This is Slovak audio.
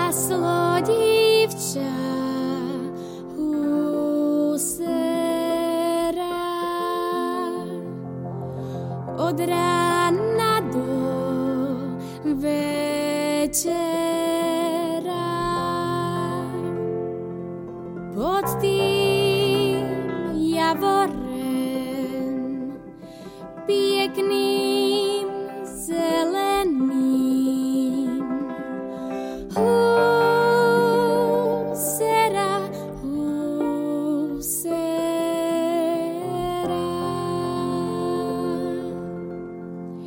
Páslo dívča u sera od rána do večera. Pod tým javorem pekným zeleným